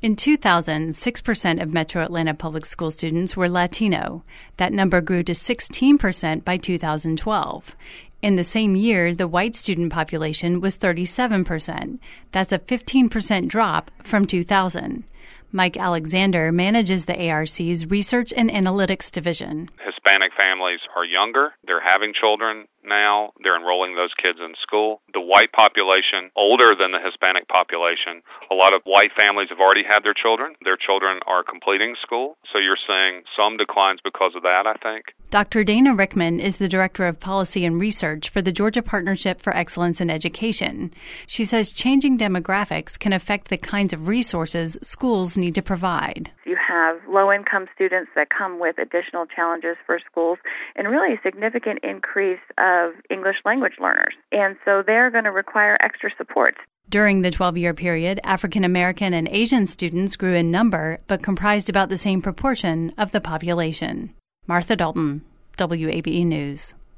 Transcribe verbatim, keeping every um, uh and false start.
In two thousand, six percent of Metro Atlanta public school students were Latino. That number grew to sixteen percent by two thousand twelve. In the same year, the white student population was thirty-seven percent. That's a fifteen percent drop from two thousand. Mike Alexander manages the A R C's Research and Analytics Division. Hispanic families are younger. They're having children now. They're enrolling those kids in school. The white population, older than the Hispanic population. A lot of white families have already had their children. Their children are completing school. So you're seeing some declines because of that, I think. Doctor Dana Rickman is the Director of Policy and Research for the Georgia Partnership for Excellence in Education. She says changing demographics can affect the kinds of resources schools need to provide. You have low-income students that come with additional challenges for schools and really a significant increase of English language learners. And so they're going to require extra support. During the twelve-year period, African American and Asian students grew in number but comprised about the same proportion of the population. Martha Dalton, W A B E News.